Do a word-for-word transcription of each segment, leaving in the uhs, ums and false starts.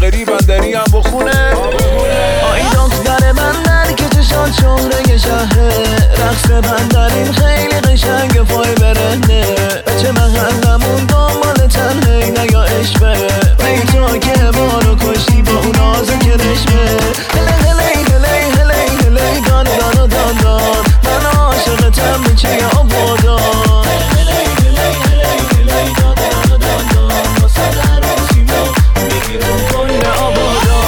بری بندری هم بخونه. آی دختر بندر که چشات شهره شهره، رقص بندرین خیلی قشنگ پای برهنه. بچه محلمون دنبال تنهی نیا عشقه، بیتا که بارو کشتی با اون آزه که رشمه. هلی هلی هلی هلی هلی دان دان دان دان، من عاشقتم بچه آبادان. هلی هلی هلی هلی دان دان دان دان، واسه در و سیما میگیرم کل آبادان.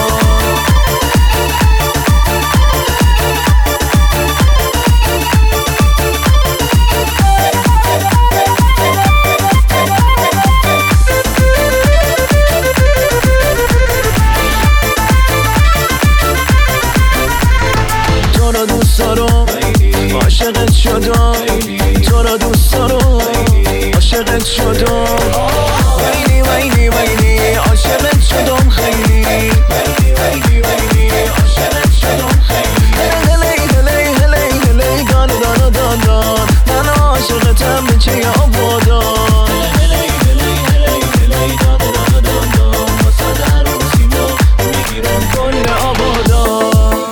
تو را دوست دارم عاشقت شدم، تو را دوست دارم عاشقت شدم. ویلی ویلی ویلی عاشقت شدم خیلی، ویلی ویلی ویلی عاشقت شدم خیلی. هلی هلی هلی هلی دان دان دان دان، من عاشقتم بچه آبادان. هلی هلی هلی هلی دان دان دان دان، واسه در و سیما میگیرم کل آبادان.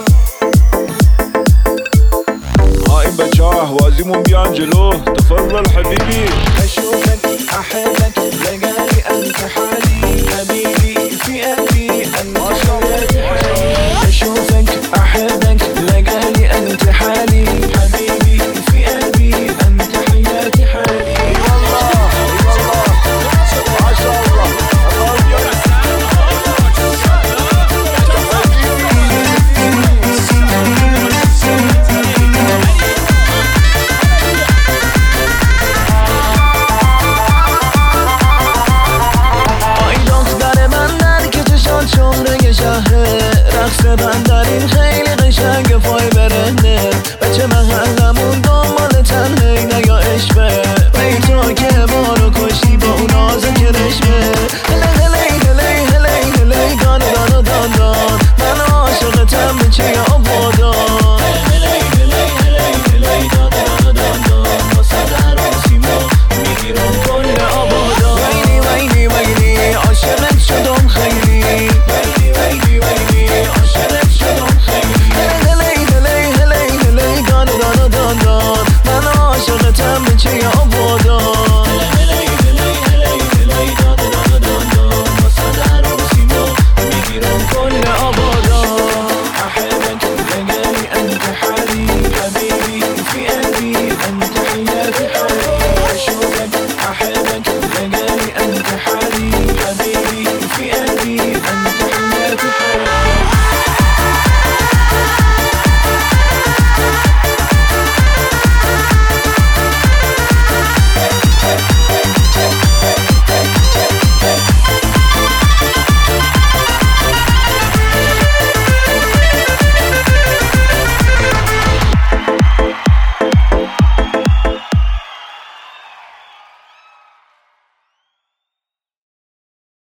ها این بچه ها اهوازیمون بیان جلو. تفضل حبیبی. أشوفك أحبك لقالي أنت حالي، حبيبي في قلبي أنت حياتي حالي. أشوفك أحبك لقالي أنت حالي، حبيبي في قلبي أنت حياتي حالي. والله والله ما شاء الله. شهره شهره، رقص بندرین خیلی قشنگ پای برهنه. بچه محلمون دنبال تنهی نیا عشقه، بیتا که بارو کشتی با اون آزه که رشمه. هلی هلی هلی هلی هلی دان دان دان دان، من عاشقتم بچه آبادان. هلی هلی هلی هلی دان دان دان دان، واسه در و سیما میگیرم کل آبادان. ویلی ویلی ویلی عاشقت شدم خیلی، ویلی ویلی ویلی عاشقت شدم خیلی. هلی هلی هلی هلی دان دان دان دان، من عاشقتم بچه آبادان. هلی هلی هلی هلی دان دان دان دان، واسه در و سیما میگیرم کل آبادان. أحبك لقالي أنت حالي، حبيبي في قلبي أنت حياتي